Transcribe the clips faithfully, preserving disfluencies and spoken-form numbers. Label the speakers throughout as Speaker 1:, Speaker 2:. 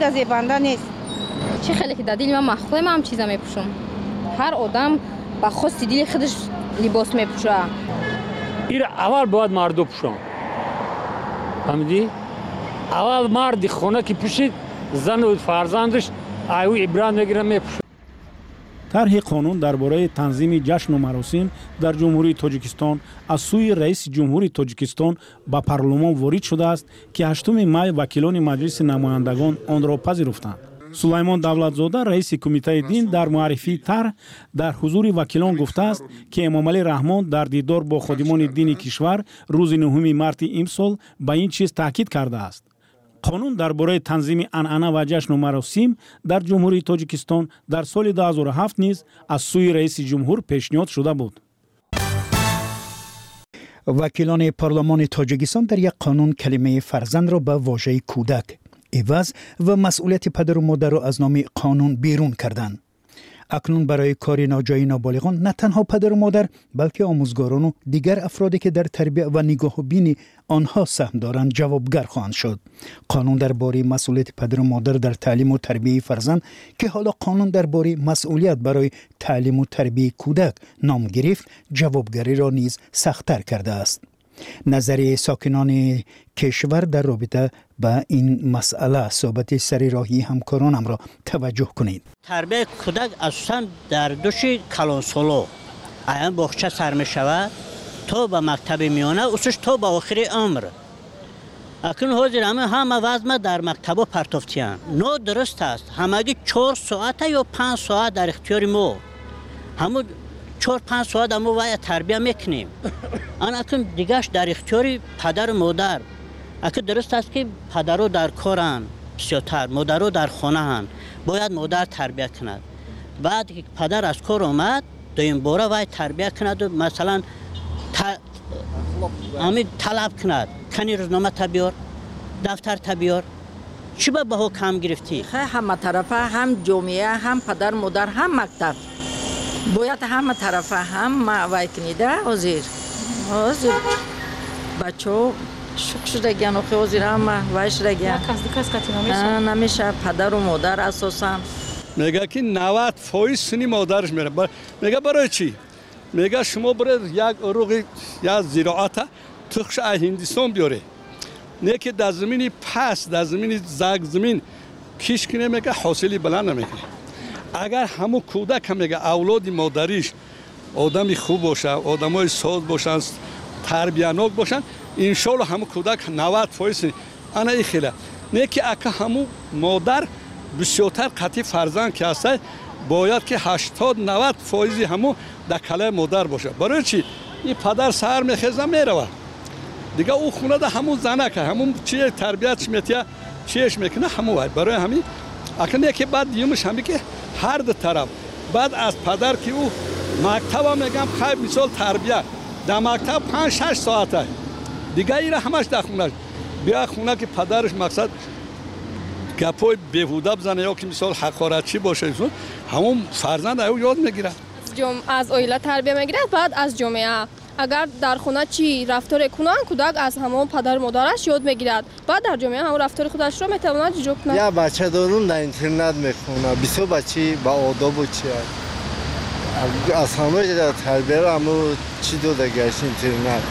Speaker 1: زیاده زیبنده نیست.
Speaker 2: چه خیلی که دادیل من مخفی من هم چیزا میپوشم. هر آدم با خواست دیل خودش لباس میپوشه.
Speaker 3: این اول باید مردو پوشم. فهمیدی؟ اول مرد خونه که پوشید زن و فرزندش ایو عبرت میگیره میپوشه.
Speaker 4: طرح قانون درباره تنظیم جشن و مراسم در جمهوری تاجیکستان از سوی رئیس جمهوری تاجیکستان به پارلمان وارد شده است که هشتم می وکیلان مجلس نمایندگان آن را پذیرفتند. سلیمان دولتزاده رئیس کمیته دین در معرفی طرح در حضور وکیلان گفته است که امام علی رحمان در دیدار با خادمان دین کشور روز نهم مارس امسال به این چیز تاکید کرده است. قانون درباره تنظیم عنعنه و جشن و مراسم در جمهوری تاجیکستان در سال دو هزار و هفت نیز از سوی رئیس جمهور پیشنهاد شده بود.
Speaker 5: وکیلان پارلمان تاجیکستان در یک قانون کلمه فرزند را به واژه کودک، عوض و مسئولیت پدر و مادر را از نام قانون بیرون کردند. اکنون برای کار ناجای نابالغان نه تنها پدر و مادر بلکه آموزگاران و دیگر افرادی که در تربیت و نگاه و بین آنها سهم دارند جوابگر خواهند شد. قانون درباره مسئولیت پدر و مادر در تعلیم و تربیت فرزند که حالا قانون درباره مسئولیت برای تعلیم و تربیت کودک نام گرفت، جوابگری را نیز سخت‌تر کرده است. نظر ساکنان کشور در رابطه با این مسئله صحبت سری راهی همکارانم را توجه کنید.
Speaker 6: تربیت کودک اصلا در دوش کلانسولو ایام باغچه سر می شود تا به مکتب میانه اوسش تا به آخر عمر. اکنون حاضر همه همه وزمه در مکتب و پرتافتیان نو درست است. همگی چهار ساعت یا پنج ساعت در اختیار ما همون چهار پنج ساعت ما وای تربیت میکنیم. آن اکنون دیگهش در اختیار پدر و مادر. اکنون درست است که پدرو در کارن بسیارتر، مادرو در خانه هن. باید مادر تربیت کند. بعد که پدر از کار آمد دویم باره وای تربیت کند و مثلا ت... همین طلب کند کنی روزنامه تبیار دفتر تبیار چی به بها کم گرفتی؟
Speaker 1: همه طرفه هم جامعه هم پدر مادر هم مکتب باید همه طرفه هم وای کنیده حاضر حاضر بچه ها شک شده گیان اخی حاضر همه وای شده گیان نمیشه پدر و مادر اساسا
Speaker 7: میگه که نود فایز سنی مادرش میره میگه برای چی؟ میگه شما برای یک اروغی یا زراعت تخش هندستان بیاره نه که در زمینی پس در زمینی زگ زمین کش کنه میگه حاصلی بلند نمیکنه. اگر همون کودک هم میگه اولاد مادریش آدمی خوب باشه آدمای ساز باشن تربیتناک باشن انشالله همون کودک نود فایز انا ای خیلی نه که اگه همون مادر بسیارتر قطعی فرزند که هسته باید که هشتاد نود فایز همون در کله مادر باشه. برای چی؟ این پدر سر میخیزه میروه دیگه او خونه ده همون زنه که همون چیه تربیتش میتیه چیش میکنه همون وای. برای همین اکنه که بعد دیومش همی که هر دو طرف بعد از پدر که او مکتب هم میگم خیلی مثال تربیت در مکتب پنج شش ساعته دیگه ایره همش در خونه بیا خونه که پدرش مقصد گپای بیهوده بزنه یا که مثال حقارتچی باشه همون فرزند ایو یاد میگیره
Speaker 8: از اویله تربیت میگیره بعد از جامعه اگر در خونه چی رفتار کنن کودک از همون پدر مادرش یاد میگیرد بعد در جامعه همون رفتار خودش رو میتواند جلو کنه.
Speaker 9: یا بچه دارون در اینترنت میخونه بسیار بچه با آداب و چی از همه در تربیت رو همون چی داده گشت اینترنت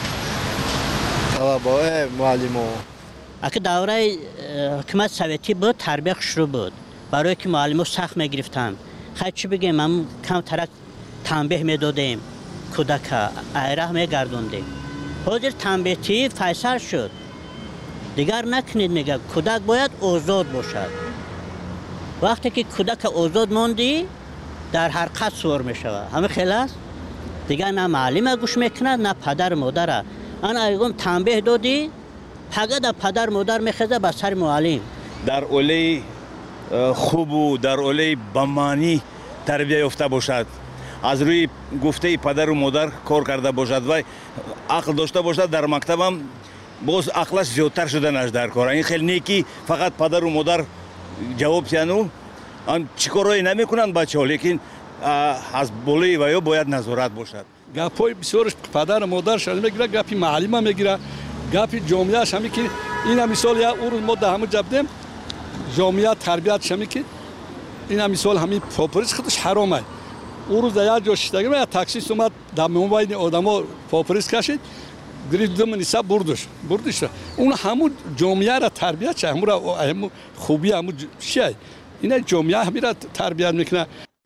Speaker 9: طلبه معلم ها
Speaker 6: اگه دوره حکومت سویتی بود تربیت شروع بود برای که معلم ها سخت میگرفتن خیلی چی بگیم هم کم ترک تنبیه میدادیم کودک ایره میگردوندیم حاضر تنبیهی فیصل شد دیگر نکنید میگه کودک باید آزاد باشد. وقتی که کودک آزاد ماندی در حرکت سوار میشود همه خیلی است دیگر نه معلم گوش میکنه نه پدر مادر آن ایگم تنبیه دادی فقط پدر مادر میخزه به سر معلم
Speaker 10: در اولی خوب و در اولی بمانی تربیت یافته باشد از روی گفته پدر و مادر کار کرده باشد و عقل داشته باشد در مکتب هم باز عقلش زیادتر شدنش در کار این خیلی نیکی فقط پدر و مادر جواب تیانو آن چیکارایی نمیکنند بچه ها لیکن از بالای و یا باید نظارت باشد.
Speaker 7: گپای بسیارش پدر و مادر شده میگیره گپی معلم هم میگیره گپی جامعه همی که این مثال یا اون روز ما ده همون جبدیم جامعه تربیت شمی که این هم مثال همین پاپریس خودش حرامه. او روز در یک جا شدگیم یک تاکسیست اومد در موبایل آدما پاپریس کشید گرفت دم نیسا بردش بردش اون همون جامعه را تربیت چه همون را همون خوبی همون چیه اینا جامعه همین را تربیت میکنه.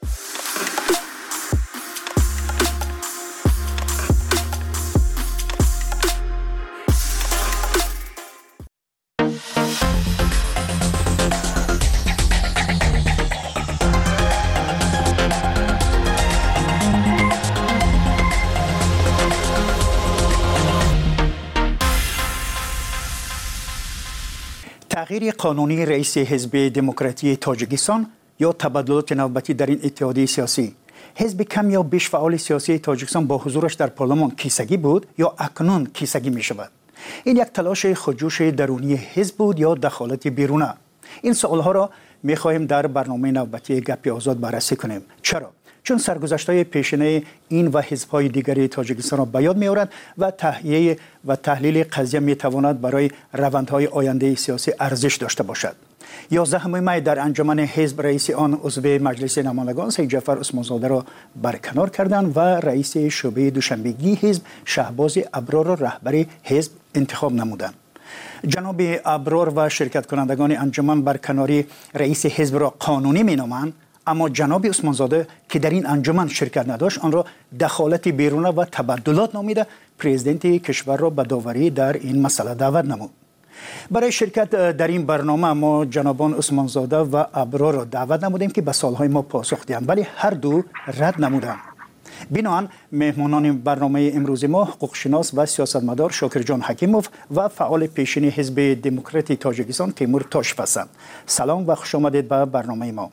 Speaker 5: تغییر قانونی رئیس حزب دموکراتی تاجیکستان یا تبادلات نوبتی در این اتحادیه سیاسی، حزب کم یا بیش فعال سیاسی تاجیکستان با حضورش در پارلمان کیسگی بود یا اکنون کیسگی می شود؟ این یک تلاش خودجوش درونی حزب بود یا دخالت بیرونه؟ این سوالها را می خواهیم در برنامه نوبتی گپ آزاد بررسی کنیم. چرا؟ چون سرگذشت‌های پیشینه این و حزب‌های دیگری تاجیکستان را به یاد می‌آورد و تحلیل و تحلیل قضیه می‌تواند برای روندهای آینده سیاسی ارزش داشته باشد. یازدهم می در انجمن حزب رئیس آن عضو مجلس نمایندگان سید جعفر عثمانزاده را برکنار کردند و رئیس شعبه دوشنبگی حزب شهباز ابرار را رهبر حزب انتخاب نمودند. جناب ابرار و شرکت کنندگان انجمن برکناری رئیس حزب را قانونی می‌نامند، اما جناب عثمانزاده که در این انجمن شرکت نداشت آن را دخالت بیرونه و تبدلات نامیده پرزیدنت کشور را به داوری در این مسئله دعوت نمود. برای شرکت در این برنامه ما جنابان عثمانزاده و ابرار را دعوت نمودیم که به سوالهای ما پاسخ دهند، ولی هر دو رد نمودند. بنابراین مهمانان برنامه امروز ما حقوقشناس و سیاستمدار شاکرجان حکیموف و فعال پیشین حزب دموکراتی تاجیکستان تیمور تاشف هستند. سلام و خوش آمدید به برنامه ما.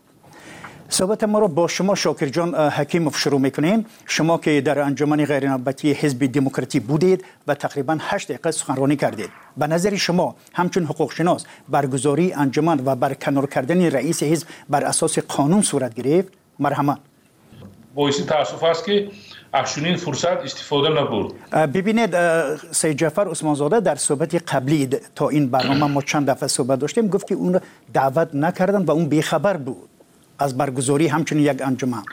Speaker 5: صحبت ما را با شما شاکرجان حکیموف شروع میکنیم. شما که در انجمن غیرنوبتی حزب دموکراتی بودید و تقریبا هشت دقیقه سخنرانی کردید، به نظر شما همچون حقوق شناس برگزاری انجمن و برکنار کردن رئیس حزب بر اساس قانون صورت گرفت؟ مرحبا.
Speaker 11: باعث تاسف است که اکنون فرصت استفاده نبود.
Speaker 5: ببینید سید جعفر عثمانزاده در صحبت قبلی تا این برنامه ما چند دفعه صحبت داشتیم گفت که اون دعوت نکردن و اون بیخبر بود از برگزاری همچنین یک انجمن.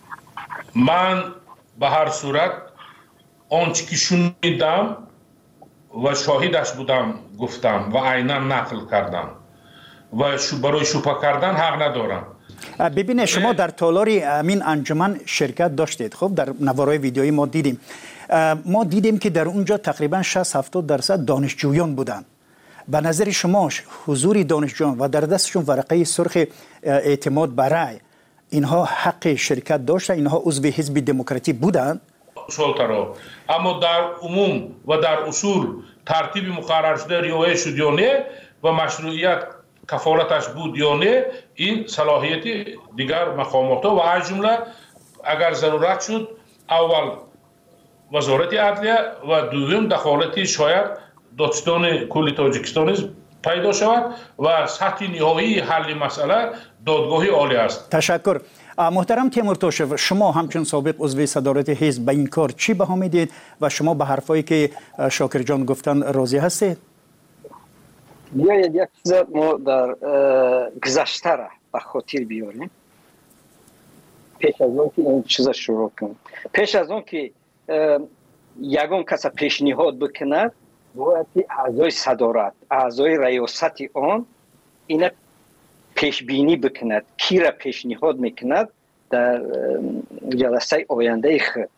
Speaker 11: من به هر صورت آنچه که شنیدم و شاهدش بودم گفتم و عینا نقل کردم و برای شوپه کردن حق ندارم.
Speaker 5: ببینید شما در تالار امین انجمن شرکت داشتید. خب در نوارای ویدیویی ما دیدیم ما دیدیم که در اونجا تقریبا شصت هفتاد درصد دانشجویان بودند. به نظر شما حضور دانشجویان و در دستشون ورقه سرخ اعتماد برای اینها حق شرکت داشتن؟ اینها عضو حزب دموکراتی بودند؟
Speaker 11: شلترا اما در عموم و در اصول ترتیب مقرر شده رعایت شد یا نه و مشروعیت کفالتش بود یا نه، این صلاحیت دیگر مقامات و از جمله اگر ضرورت شد اول وزارت عدلیه و دوم دخالت شاید دادستان کل تاجیکستان پیدا شود و سطح نهایی حل مسئله دادگاه عالی است.
Speaker 5: تشکر. محترم تیمور تاشف، شما همچون سابق عضو صدارت حزب به این کار چی بها میدید و شما به حرفایی که شاکرجان گفتن راضی هستید؟
Speaker 12: بیایید یک چیز ما در گذشته را به خاطر بیاریم پیش از اون که این چیز شروع کنیم. پیش از اون که یگان کس پیشنهاد بکند باید اعضای صدارت، اعضای ریاست آن اینا پیش بینی بکند کی را پیشنهاد میکند در جلسه آینده خود.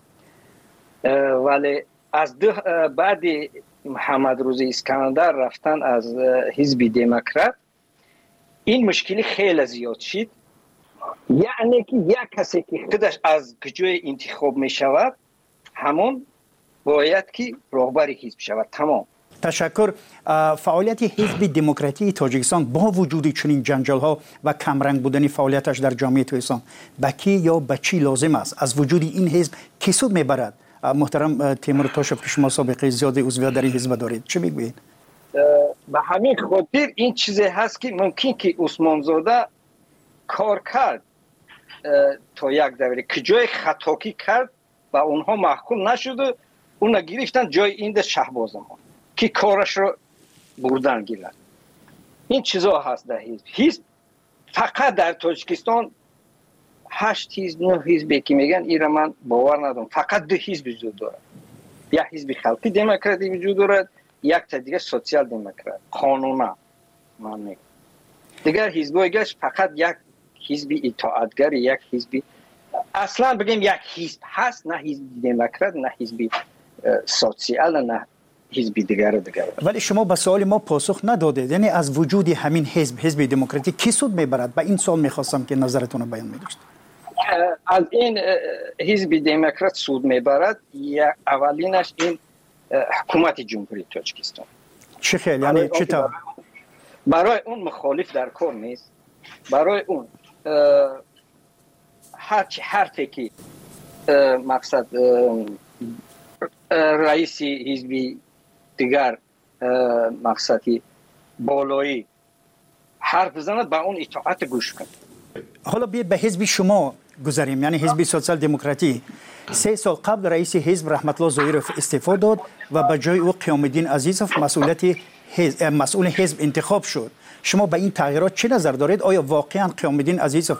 Speaker 12: ولی از بعد محمد روزی اسکندر رفتن از حزب دموکرات این مشکلی خیلی زیاد شد، یعنی که یک کسی که خودش از جای انتخاب می شود همون باید که رهبر حزب شود. تمام.
Speaker 5: تشکر. فعالیت حزب دموکراتی تاجیکستان با وجود چنین جنجال ها و کمرنگ بودن فعالیتش در جامعه تاجیکستان به کی یا به چی لازم است؟ از وجود این حزب کی سود میبرد؟ محترم تیمور تاشف که شما سابقه زیاد عضویت در این حزب دارید، چه میگویید؟
Speaker 12: به همین خاطر این چیزی هست که ممکن که عثمانزاده کار کرد تا یک دوره که جای خطاکی کرد و اونها محکوم نشد، اون گرفتن جای این شهباز ما که کارش رو بردن گیرد. این چیزا هست در حزب. حزب فقط در تاجیکستان هشت حزب نه حزب که میگن ایرا من باور ندارم. فقط دو حزب وجود دارد. یک حزب خلقی دموکراتی وجود دارد، یک تا دیگه سوسیال دموکرات قانونا. من میگم دیگر حزب‌های فقط یک حزب اطاعتگر، یک حزب اصلا بگیم یک حزب هست، نه حزب دموکرات نه حزب سوسیال نه حزب دیگر دیگر.
Speaker 5: ولی شما به سوال ما پاسخ ندادید. یعنی از وجود همین حزب حزب دموکراتی کی سود میبرد؟ به این سوال میخواستم که نظرتون رو بیان می‌داشت.
Speaker 12: از این حزب دموکرات سود میبرد یا اولینش این حکومت جمهوری تاجیکستان.
Speaker 5: چه خیلی یعنی چه تا
Speaker 12: برای اون مخالف در کار نیست. برای اون هر چی حرفی که مقصد رئیس حزب دیگر مقصدی بالایی حرف بزند با اون اطاعت گوش کن.
Speaker 5: حالا بیاید به حزب شما گذاریم، یعنی حزب سوسیال دموکراتی. سه سال قبل رئیس حزب رحمت الله ظاهرов استعفا داد و به جای او قیام الدین عزیزов مسئولیت حزب مسئول حزب انتخاب شد. شما به این تغییرات چه نظر دارید؟ آیا واقعا قیام الدین عزیزов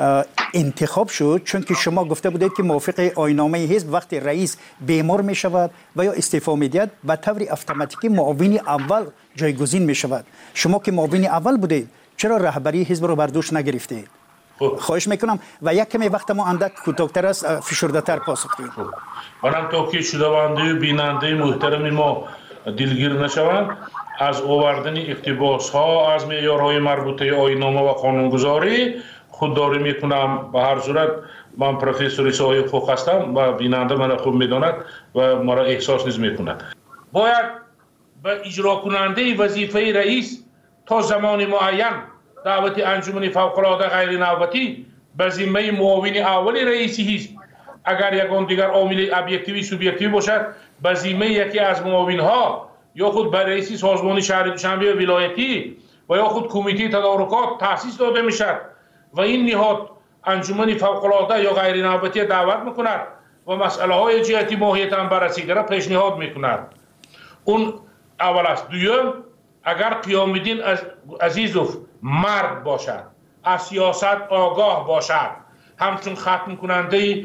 Speaker 5: انتخاب شد چون که شما گفته بودید که موافق آیین‌نامه حزب وقتی رئیس بیمار می شود و یا استعفا میدهد به طور اتوماتیکی معاون اول جایگزین می شود؟ شما که معاون اول بودید چرا رهبری حزب رو بر دوش نگرفتید؟ خواهش میکنم و یک کمی وقت ما اندک کوتاه‌تر است، فشرده‌تر پاسخ بدید.
Speaker 11: منم توکی شنونده و بیننده محترم ما دلگیر نشوند از آوردن اقتباس ها از معیارهای مربوطه آیین‌نامه و قانونگذاری خودداری میکنم. به هر صورت من پروفسور سایه فوق هستم و بیننده من خوب میداند و مرا احساس نیز میکند. باید به اجرا کننده وظیفه رئیس تا زمان معین دعوت انجمن فوق‌العاده غیر نوبتی به ذمه معاون اول رئیس حزب اگر یگان دیگر عامل ابجکتیوی سوبژکتیوی باشد به ذمه یکی از معاون ها یا خود به رئیس سازمان شهر دوشنبه ولایتی و یا خود کمیته تدارکات تأسیس داده میشد و این نهاد انجمن فوق‌العاده یا غیر نوبتی دعوت میکند و مسئله های جهتی ماهیت هم بررسی را پیشنهاد میکند. اون اول است. دوم، اگر قیام الدین عزیزов مرد باشد، از سیاست آگاه باشد، همچون ختم کننده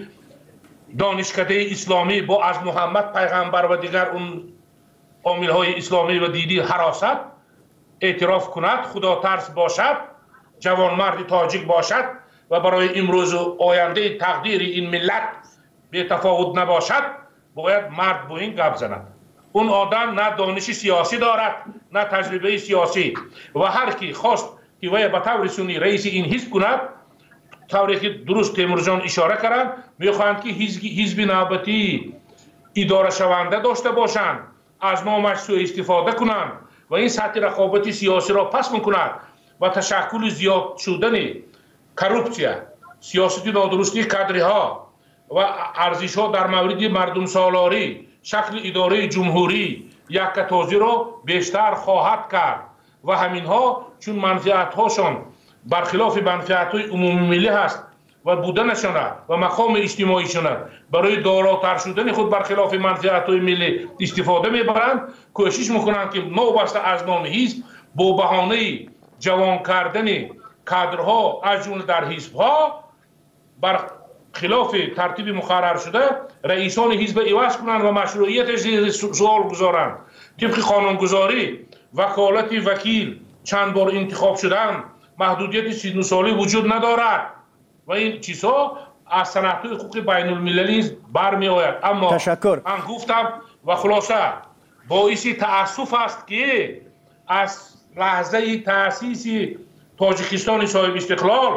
Speaker 11: دانشکده اسلامی با از محمد پیغمبر و دیگر اون عامل های اسلامی و دیدی حراست اعتراف کند، خدا ترس باشد، جوان مرد تاجیک باشد و برای امروز و آینده تقدیر این ملت به تفاوت نباشد، باید مرد با این گپ زند. اون آدم نه دانش سیاسی دارد نه تجربه سیاسی و هر کی خواست که وی به طور سنی رئیس این حزب کند، طوری که درست تیمور جان اشاره کردند، میخواهند که حزب نوبتی اداره شونده داشته باشند، از نامش سوء استفاده کنند و این سطح رقابت سیاسی را پس میکند و تشکل زیاد شدن کروپسیا، سیاست نادرستی کادرها و ارزش ها در مورد مردم سالاری، شکل اداره جمهوری یک کتازی را بیشتر خواهد کرد و همین ها چون منفعت هاشون برخلاف منفعت های عمومی ملی هست و بودنشان و مقام اجتماعیشان برای داراتر شدن خود برخلاف منفعت های ملی استفاده میبرند، کوشش میکنند که نوبسته از نام حزب با بهانه جوان کردن کادرها از جمله در حزب ها بر خلاف ترتیب مقرر شده رئیسان حزب عوض کنند و مشروعیتش زیر سوال گذارند. طبق قانونگذاری وکالت وکیل چند بار انتخاب شدن، محدودیت سی و نه ساله وجود ندارد و این چیزها از سنت‌های حقوق بین المللی برمی آید. اما
Speaker 5: تشکر.
Speaker 11: من گفتم و خلاصه باعث تأسف است که از لحظه تأسیس تاجیکستان صاحب استقلال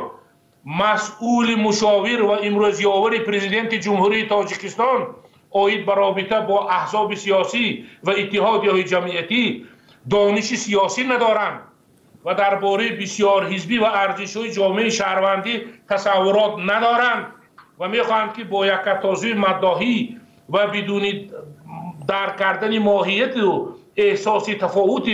Speaker 11: مسئول مشاور و امروزیاور پرزیدنت جمهوری تاجیکستان آید به رابطه با احزاب سیاسی و اتحادیه‌های جمعیتی دانش سیاسی ندارند و درباره بسیار حزبی و ارزش‌های جامعه شهروندی تصورات ندارند و می‌خواهند که با یک کتازی مداحی و بدون درک کردن ماهیت و احساس تفاوت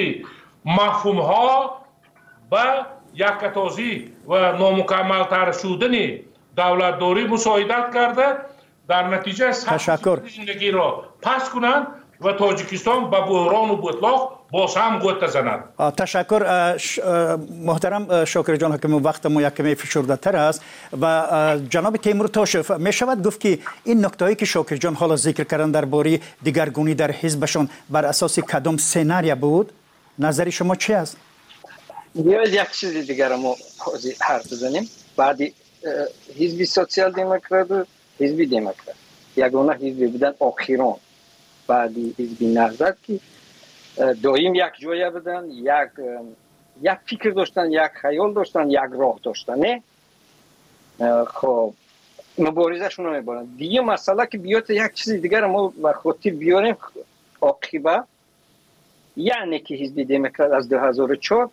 Speaker 11: مفهوم‌ها با یک کتازی و نامکمل تر شدن دولتداری مساعدت کرده، در نتیجه
Speaker 5: تشکر.
Speaker 11: زندگی را پس کنند و تاجیکستان به بحران و بطلاق باز هم گوت زند.
Speaker 5: تشکر محترم شاکر جان حکیم، وقت ما یک کمی فشرده تر است و جناب تیمور تاشف می شود گفت که این نکتهایی که شاکر جان حالا ذکر کردن درباره دیگرگونی در حزبشون بر اساس کدام سناریو بود؟ نظر شما چی است؟
Speaker 12: بیاید یک چیز دیگر ما حرف بزنیم. بعدی حزب سوسیال دموکرات و حزب دموکرات یگانه حزب بودن آخران. بعدی حزب نهضت که دائم یک جایه بودن، یک یک فکر داشتن، یک خیال داشتن، یک راه داشتن. نه خب مبارزه شون رو میبرن. دیگه مسئله که بیاد یک چیز دیگر ما به خاطر بیاریم عاقبه، یعنی که حزب دموکرات از دو هزار و چهار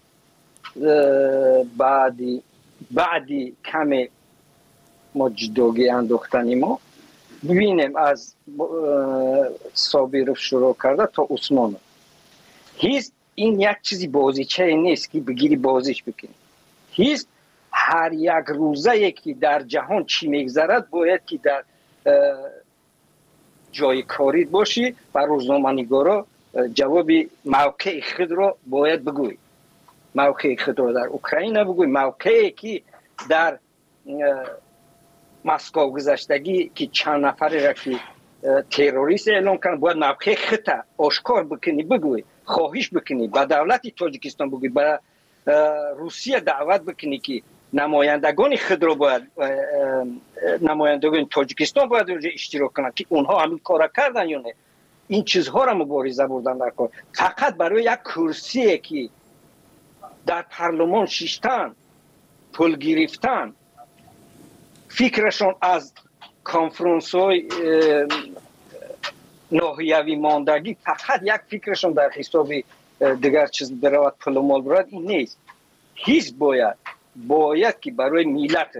Speaker 12: بعدی بعدی کمی ما جداگی انداختنی ما ببینیم از صابرов شروع کرده تا عثمان. هیچ این یک چیزی بازیچه نیست که بگیری بازیش بکنی. هیچ هر یک روزه که در جهان چی میگذرد باید که در جای کاری باشی و روزنامه‌نگارا جواب موقع خود را باید بگوی. موقع خود را در اوکراین بگوی، موقعی که در مسکو گذشتگی که چند نفری را که تروریست اعلام کردن باید موقع خود آشکار بکنی، بگوی، خواهش بکنی، به دولت تاجیکستان بگوی، به روسیه دعوت بکنی که نمایندگان خود را باید نمایندگان تاجیکستان باید اونجا اشتراک کنند که اونها همین کار کردن یا نه. این چیزها را مبارزه بردن در کار. فقط برای یک کرسی که در پارلمان شیشتن پول گرفتن فکرشون از کنفرانس های ناحیوی ماندگی فقط یک فکرشون در حساب دیگر چیز برود پول و مال برود این نیست. هیچ باید باید که برای ملت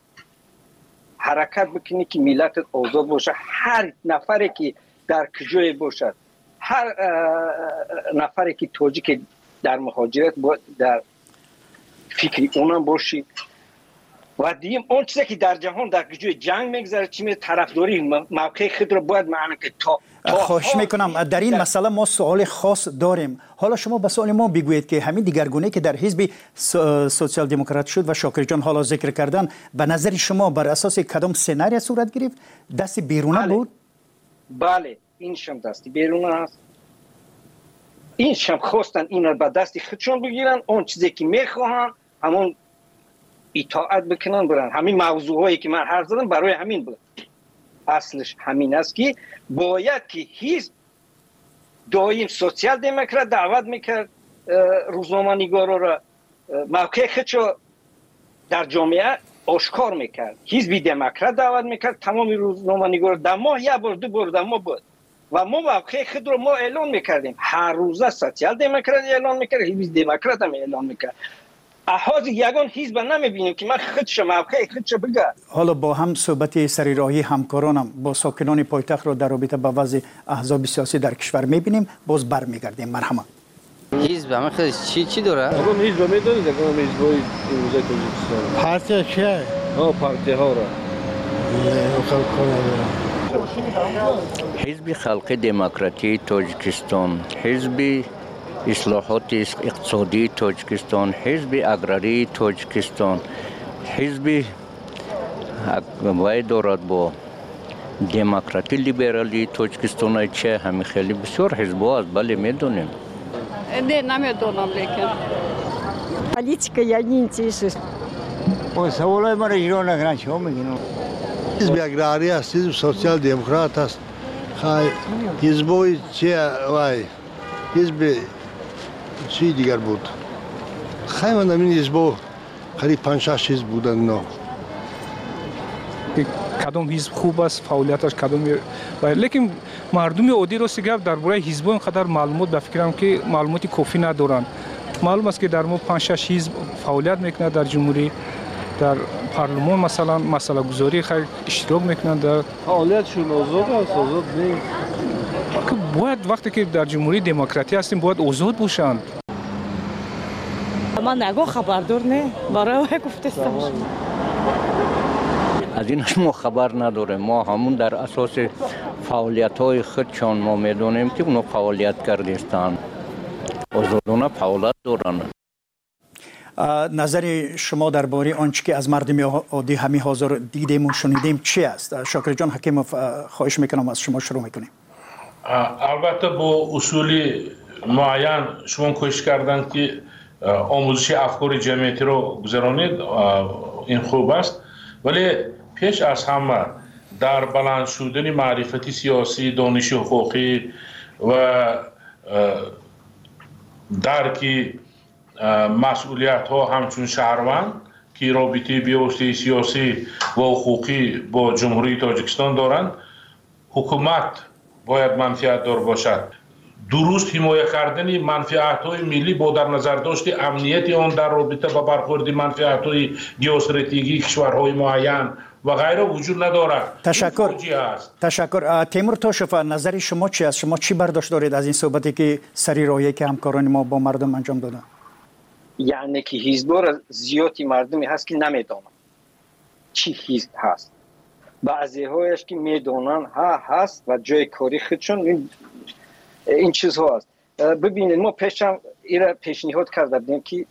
Speaker 12: حرکت بکنی که ملت آزاد باشه. هر نفری که در کجای باشد، هر نفری که تاجیک در مهاجرت باید در فکری اونم باشی. و دیم اون چیزی که در جهان در کجای جنگ میگذره چی می طرفداری موقع خود رو باید معنی که تا
Speaker 5: خواهش میکنم در این مسئله ما سوال خاص داریم. حالا شما به سوال ما بگویید که همین دیگرگونی که در حزب سوسیال دموکرات شد و شاکر جان حالا ذکر کردن به نظر شما بر اساس کدام سناریو صورت گرفت؟ دست بیرونه
Speaker 12: بله.
Speaker 5: بود؟
Speaker 12: بله این شم دستی بیرونه هست. این شم خواستن این رو به دستی خودشون بگیرن، اون چیزی که میخواهن همون اطاعت بکنن برن. همین موضوعایی که من حرف زدم برای همین بود. اصلش همین است که باید که حزب دائم سوسیال دموکرات دعوت میکرد روزنامه‌نگارا را موقع خودشو در جامعه آشکار میکرد. حزب دموکرات دعوت میکرد تمام روزنامه‌نگارا در ماه یک بار دو بار در ماه بود و ما موقع خود رو ما اعلان میکردیم. هر روزه سوسیال دموکرات اعلان میکرد، حزب دموکرات هم اعلان میکرد. احاز یگان حزب نمیبینیم که من خودش موقع خودش بگه.
Speaker 5: حالا با هم صحبت سری راهی همکارانم با ساکنان پایتخت را در رابطه با وضع احزاب سیاسی در کشور میبینیم. باز برمیگردیم. مرحمت.
Speaker 13: حزب همه خودش چی چی داره؟
Speaker 14: آقا حزب میدونید که ما حزبای امروزه تاجیکستان
Speaker 9: پارتی چیه؟
Speaker 14: ها پارتی ها را
Speaker 15: حزب خلق دموکراتی تاجیکستان، حزب اصلاحات اقتصادی تاجیکستان، حزب اگراری تاجیکستان، حزب وای دارد با دموکراتی لیبرالی تاجیکستان چه همین خیلی بسیار حزب‌ها است. بله میدونیم.
Speaker 16: نه نمیدونم لیکن
Speaker 17: политика я не интересуюсь.
Speaker 18: ой سوالای ما را ایران نکنن چه میگین؟
Speaker 9: حزب اگراری است، حزب سوسیال دموکرات است. خای حزبای چه وای حزب چی دیگر بود؟ خیلی من این حزب قریب پنج شش حزب بودن. نه
Speaker 19: کدام حزب خوب است فعالیتش کدام باید، لیکن مردم عادی رو سیگر درباره حزب اینقدر معلومات به فکرم که معلوماتی کافی ندارن. معلوم است که در ما پنج شش حزب فعالیت میکنند در جمهوری، در پارلمان مثلا مسئله گذاری خیلی اشتراک میکنند. در
Speaker 14: فعالیتشون آزاد است، آزاد نیست.
Speaker 19: باید وقتی که در جمهوری دموکراتی هستیم باید آزاد باشند.
Speaker 17: من نگو خبردار نه برای گفته
Speaker 15: از اینش ما خبر نداریم. ما همون در اساس فعالیت های خودشان ما میدونیم که اونو فعالیت کردستان. آزادانه فعالیت دارند.
Speaker 5: نظر شما درباره آنچه که از مردم عادی همین حاضر دیدیم و شنیدیم چی است؟ شاکر جان حکیموف خواهش میکنم از شما شروع میکنیم.
Speaker 11: البته با اصولی معین شما کوشش کردن که آموزش افکار جمعیتی رو گذرانید، این خوب است، ولی پیش از همه در بلند شدن معرفتی سیاسی، دانش حقوقی و درک مسئولیت ها همچون شهروند که رابطه بیوسته سیاسی و حقوقی با جمهوری تاجیکستان دارند، حکومت باید منفعت دار باشد. درست حمایت کردن منفعت های ملی با در نظر داشت امنیت آن در رابطه با برخورد منفعت های گئواستراتژیکی کشورهای معین و غیره وجود ندارد.
Speaker 5: تشکر. تشکر. تیمور توشف، نظر شما چی است؟ شما چی برداشت دارید از این صحبتی که سری راهی که همکاران ما با مردم انجام دادن؟
Speaker 12: یعنی که حزب زیادی مردمی هست که نمیدونن چی حزب هست، بعضی هایش که میدونن ها هست و جای کاری خودشون این این چیزها هست. ببینید ما پیشم ایره پیشنهاد کرده بودیم که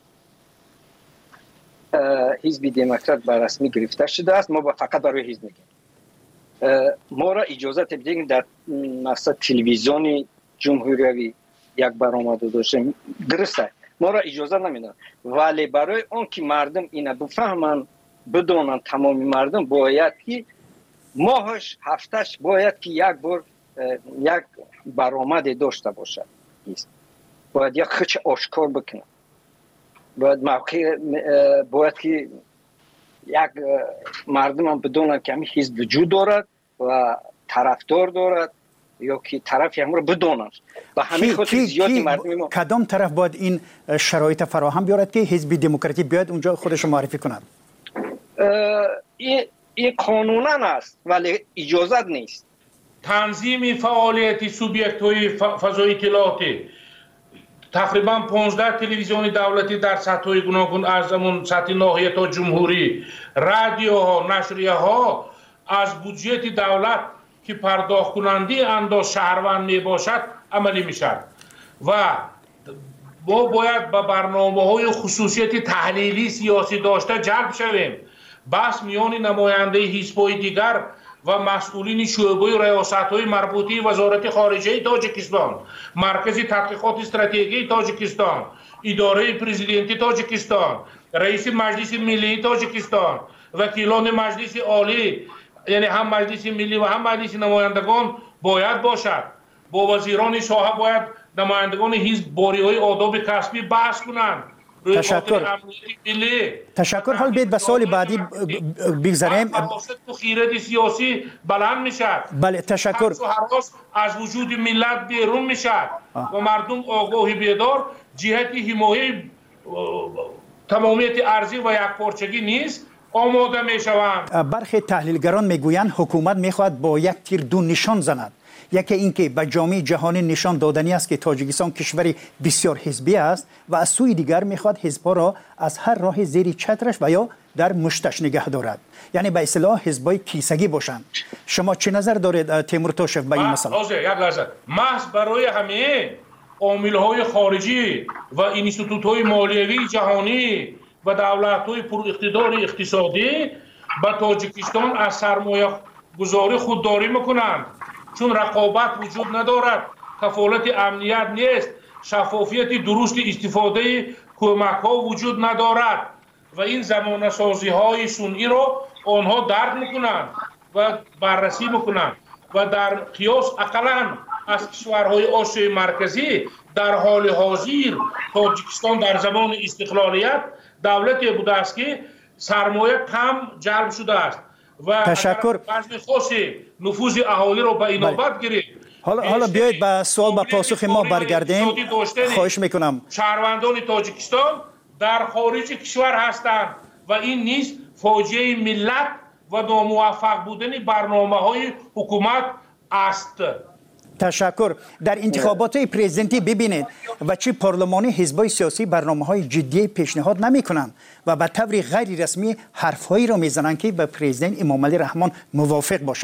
Speaker 12: حزب دموکرات به رسمی گرفته شده است، ما با فقط برای حزب میگیم. ما را اجازه بدید در مثلا تلویزیون جمهوری یک برآمده داشتیم، درسته ما را اجازه نمیدن، ولی برای اون که مردم اینا بفهمن بدونن، تمام مردم باید که ماهش هفتش باید که یک بار یک برآمده داشته باشد، باید یک خچ آشکار بکنه، باید موقع باید که یک مردم هم بدونن که همین حزب وجود دارد و طرفدار دارد یا که طرفی هم رو بدونن و همین خاطر زیادی مردم ما
Speaker 5: کدام طرف باید این شرایط فراهم بیارد که حزب دموکراتی بیاد اونجا خودش معرفی کند؟
Speaker 12: این این قانونا است ولی اجازه نیست.
Speaker 11: تنظیم فعالیت سوبیکت های فضای اطلاعاتی، تقریبا پانزده تلویزیون دولتی در سطح های گوناگون از همون سطح ناحیه تا جمهوری، رادیوها، نشریه ها از بودجه دولت که پرداخت کننده انداز شهروند می باشد عملی می شد و ما باید به برنامه های خصوصیت تحلیلی سیاسی داشته جلب شویم. بس میان نماینده حزب‌های دیگر و مسئولین شعبه ریاست‌های مربوطه وزارت خارجه تاجیکستان، مرکز تحقیقات استراتژی تاجیکستان، اداره پرزیدنتی تاجیکستان، رئیس مجلس ملی تاجیکستان، وکیلان مجلس عالی، یعنی هم مجلس ملی و هم مجلس نمایندگان باید باشد. با وزیران ساحه باید نمایندگان حزب باری‌های آداب کسبی بحث کنند.
Speaker 5: تشکر. تشکر. حال بیت به سال بعدی بگذاریم.
Speaker 11: خیرات سیاسی بلند میشد.
Speaker 5: بله تشکر.
Speaker 11: از وجود ملت بیرون میشد و مردم آگاهی بیدار جهت حمایت تمامیت ارضی و یکپارچگی نیست آماده میشوند.
Speaker 5: برخی تحلیلگران میگویند حکومت میخواهد با یک تیر دو نشان زند. یکی اینکه به جامعه جهانی نشان دادنی است که تاجیکستان کشوری بسیار حزبی است و از سوی دیگر میخواد حزب‌ها را از هر راه زیر چترش و یا در مشتش نگه دارد، یعنی به اصطلاح حزب‌های کیسگی باشند. شما چه نظر دارید تیمور توشف به این مسئله؟
Speaker 11: یک لحظه، محض برای همه عامل‌های خارجی و اینستیتوت‌های مالیوی جهانی و دولت‌های پر اقتدار اقتصادی به تاجیکستان از سرمایه گذاری خودداری میکنند، چون رقابت وجود ندارد، کفالت امنیت نیست، شفافیت درست استفاده کمک ها وجود ندارد و این زمانه سازی های سنئی را آنها درک میکنند و بررسی میکنند و در قیاس اقلا از کشورهای آسیای مرکزی در حال حاضر تاجیکستان در زمان استقلالیت دولتی بوده است که سرمایه کم جلب شده است و
Speaker 5: تشکر.
Speaker 11: بعضی خاصی نفوذ اهالی رو به اینابت گیرید.
Speaker 5: حالا حالا بیایید به سوال و پاسخ ما برگردیم. خواهش میکنم.
Speaker 11: شهروندان تاجیکستان در خارج کشور هستند و این نیست فاجعه ملت و ناموفق بودن برنامه های حکومت است.
Speaker 5: تشکر. در انتخابات پرزیدنتی ببینید و چه پارلمانی حزب‌های سیاسی برنامه‌های جدی پیشنهاد نمی‌کنند و به طور غیر رسمی حرف‌هایی را می‌زنند که به پرزیدنت امام علی رحمان موافق باشد.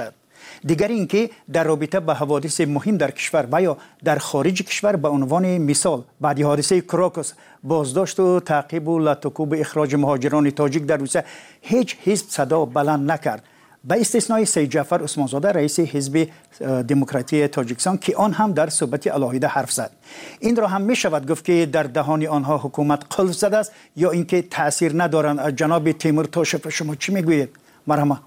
Speaker 5: دیگر اینکه در رابطه با حوادث مهم در کشور و یا در خارج کشور به عنوان مثال بعد حادثه کراکوس بازداشت و تعقیب و لطکوب اخراج مهاجران تاجیک در روسیه هیچ حزب صدا بلند نکرد به استثنای سید جعفر عثمانزاده رئیس حزب دموکراتی تاجیکستان که آن هم در صحبت علاهیده حرف زد. این را هم می شود گفت که در دهان آنها حکومت قلب زده است یا اینکه تاثیر ندارند. جناب تیمور توشف شما چی میگویید؟ مرحبا.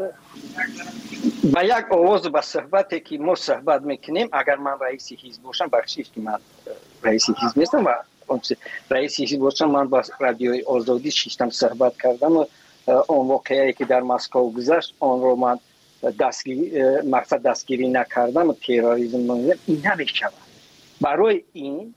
Speaker 12: با یک آواز به صحبتی که ما صحبت میکنیم اگر من رئیس حزب باشم بخشید که من رئیس حزب نیستم و رئیس حزب باشم من با رادیوی آزادی شیشتم صحبت کردم و اون واقعی که در مسکو گذشت آن رو من دستگیری مقصد دستگیری نکردم و تروریسم نمیدونم این نمیشود. برای این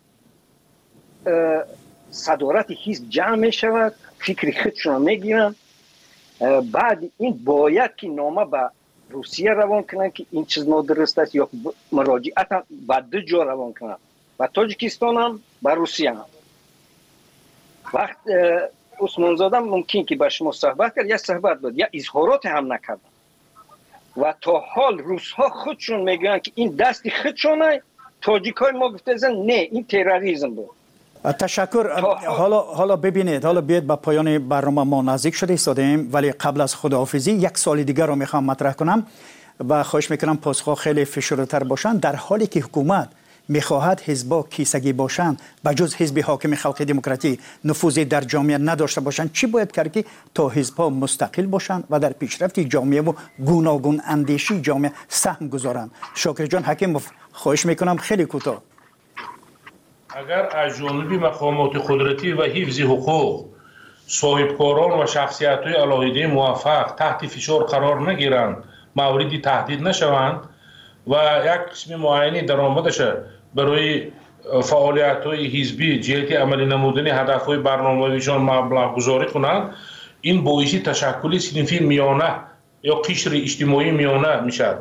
Speaker 12: صدارت حزب جمع میشود فکر خودشون میگیرن بعد این باید که نامه به روسیه روان کنن که این چیز نادرست است یا مراجعت هم به دو جا روان کنن و تاجیکستان هم به روسیه هم. وقت عثمانزاده ممکن که با شما صحبت کرد یا صحبت بود یا اظهارات هم نکردن و تا حال روس‌ها خودشون میگن که این دستی خودشونه تاجیکای ما گفته زن نه این تروریسم بود.
Speaker 5: تشکر. حالا حالا ببینید حالا بیاید به پایان برنامه ما نزدیک شده ایستادیم ولی قبل از خداحافظی یک سال دیگر رو میخوام مطرح کنم و خواهش میکنم پاسخ خیلی فشرده‌تر باشند. در حالی که حکومت میخواهد حزب‌ها کیسگی باشند بجز حزب حاکم خلق دموکراتی نفوذی در جامعه نداشته باشند چی باید کرد که تا حزب‌ها مستقل باشند و در پیشرفت جامعه و گوناگون اندیشی جامعه سهم گذارند؟ شاکر جان حکیم خواهش میکنم خیلی کوتاه.
Speaker 11: اگر از جانب مقامات قدرتی و حفظ حقوق صاحبکاران و شخصیت‌های علاهیده موفق تحت فشار قرار نگیرند موردی تهدید نشوند و یک قسم معینی درآمدش برای فعالیت‌های حزبی جهت عملی نمودن هدف‌های برنامه‌ایشان مبلغ گذاری کنند این باعث تشکل صنفی میانه یا قشر اجتماعی میانه میشد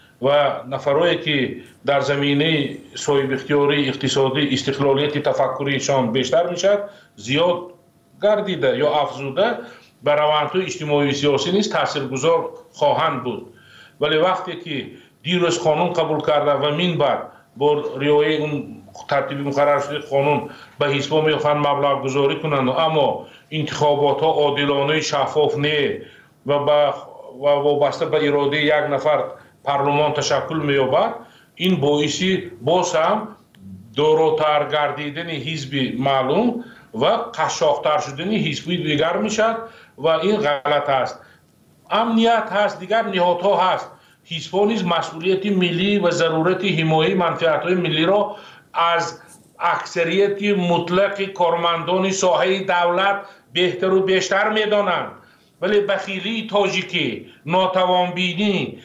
Speaker 11: و نفرایی که در زمینه صاحب اختیاری اقتصادی استقلالیت تفکریشان بیشتر میشد زیاد گردیده یا افزوده بر روندهای اجتماعی و سیاسی نیز تاثیرگذار خواهند بود. ولی وقتی که دیروز قانون قبول کرده و من بعد با رعایت اون ترتیب مقرر شده قانون به حزب‌ها میخوان مبلغ گذاری کنند اما انتخابات ها عادلانه شفاف نه و با و وابسته به اراده یک نفر پارلمان تشکل می‌یابد این باعثی باز هم دوراتر گردیدن حزب معلوم و قشاق‌تر شدن حزب دیگر میشد و این غلط است. امنیت هست دیگر نهادها هست حزب‌ها نیز مسئولیت ملی و ضرورت حمایت منفعت‌های ملی را از اکثریت مطلق کارمندان ساحه دولت بهتر و بیشتر می‌دانند ولی بخیلی تاجیکی، ناتوانبینی،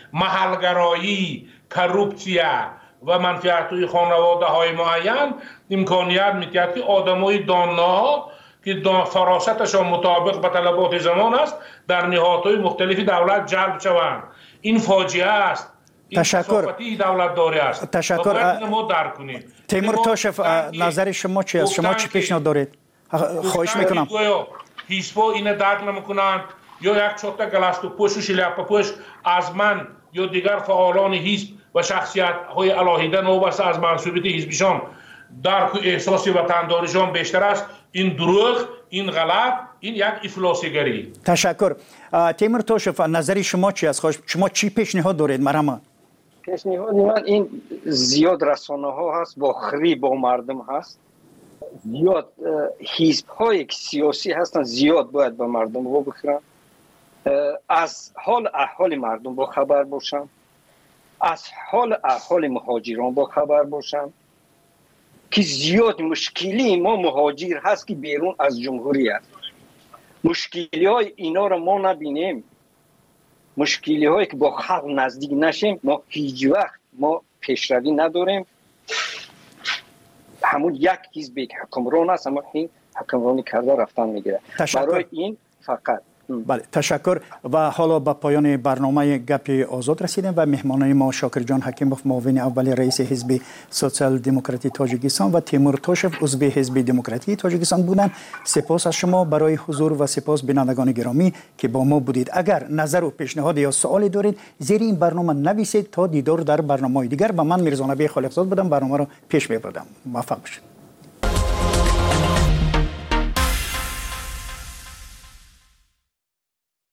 Speaker 11: محلگرایی، کروپسیا و منفعت‌های خانواده‌های معین امکانیت می‌دهد که آدم‌های دانا که فراستشان مطابق به طلبات زمان است در نهادهای مختلف دولت جلب شوند. این فاجعه است. این
Speaker 5: تشکر.
Speaker 11: دولت داره است.
Speaker 5: تشکر.
Speaker 11: ما درک کنیم.
Speaker 5: تیمور توشف نظر شما چی است؟ شما چی پیشنهاد دارید؟ خواهش میکنم.
Speaker 11: حزب‌ها اینو درک نمی‌کنند یا یک چوتا گلاست و پوش و شلیاپا پوش از من یا دیگر فعالان حزب و شخصیت‌های علاهیده نوبسته از منصوبیت حزبشان درک و احساس وطنداریشان بیشتر است. این دروغ، این غلط، این یک افلاسیگری.
Speaker 5: تشکر. تیمور توشف نظری شما چی است؟ شما چی پیشنهاد دارید؟ مرحبا.
Speaker 12: پیشنهاد من این زیاد رسانه ها هست با خری با مردم هست زیاد حزب های سیاسی هستن زیاد باید با مردم رو بخورن از حال احوال مردم با خبر باشن از حال احوال مهاجران با خبر باشن که زیاد مشکلی ما مهاجر هست که بیرون از جمهوری هست مشکلی های اینا رو ما نبینیم مشکلی هایی که با خلق نزدیک نشیم ما هیچ وقت ما پیشروی نداریم همون یک حزب حکمران است اما این حکمرانی کرده رفتن میگیره برای این فقط
Speaker 5: بله تشکر و حالا به پایان برنامه گپ آزاد رسیدیم و مهمانان ما شاکر جان حکیموف معاون اول رئیس حزب سوسیال دموکراتی تاجیکستان و تیمور توشف عضو حزب دموکراتی تاجیکستان بودند. سپاس از شما برای حضور و سپاس بینندگان گرامی که با ما بودید. اگر نظر و پیشنهاد یا سوالی دارید زیر این برنامه نویسید تا دیدار در برنامه دیگر. با من میرزا نبی خالقزاد بودم، برنامه را پیش میبردم. موفق باشید.